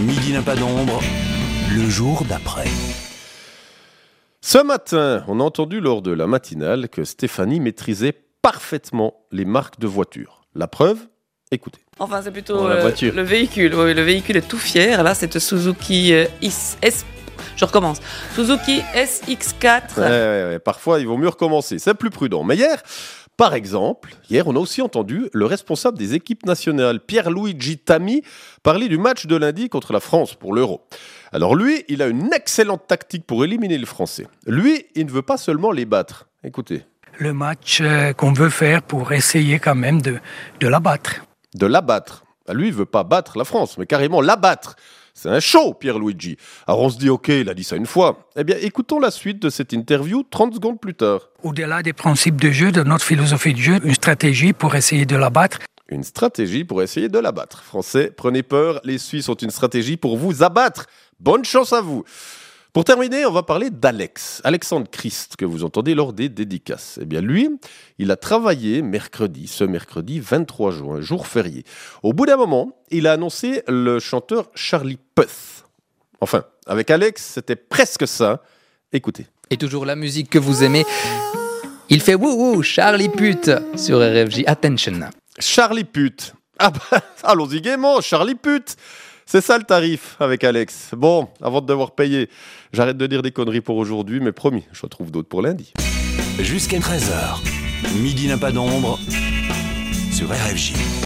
Midi n'a pas d'ombre, le jour d'après. Ce matin, on a entendu lors de la matinale que Stéphanie maîtrisait parfaitement les marques de voitures. La preuve, écoutez. Enfin, c'est plutôt La voiture. le véhicule. Oui, le véhicule est tout fier. Là, c'est Suzuki Suzuki SX4. Ouais. Parfois, il vaut mieux recommencer. C'est plus prudent. Mais par exemple, on a aussi entendu le responsable des équipes nationales, Pierluigi Tami, parler du match de lundi contre la France pour l'Euro. Alors lui, il a une excellente tactique pour éliminer les Français. Lui, il ne veut pas seulement les battre. Écoutez. Le match qu'on veut faire pour essayer quand même de la battre. De la battre. Lui, il ne veut pas battre la France, mais carrément la battre. C'est un show, Pierluigi. Alors on se dit, ok, il a dit ça une fois. Eh bien, écoutons la suite de cette interview 30 secondes plus tard. Au-delà des principes de jeu, de notre philosophie de jeu, une stratégie pour essayer de la battre. Une stratégie pour essayer de la battre. Français, prenez peur, les Suisses ont une stratégie pour vous abattre. Bonne chance à vous. Pour terminer, on va parler d'Alex, Alexandre Christ, que vous entendez lors des dédicaces. Eh bien, lui, il a travaillé ce mercredi 23 juin, jour férié. Au bout d'un moment, il a annoncé le chanteur Charlie Puth. Enfin, avec Alex, c'était presque ça. Écoutez. Et toujours la musique que vous aimez. Il fait wouhou, Charlie Puth sur RFJ. Attention. Charlie Puth. Ah bah, allons-y gaiement, Charlie Puth. C'est ça le tarif avec Alex. Bon, avant de devoir payer, j'arrête de dire des conneries pour aujourd'hui, mais promis, je retrouve d'autres pour lundi. Jusqu'à 13h, Midi n'a pas d'ombre sur RFJ.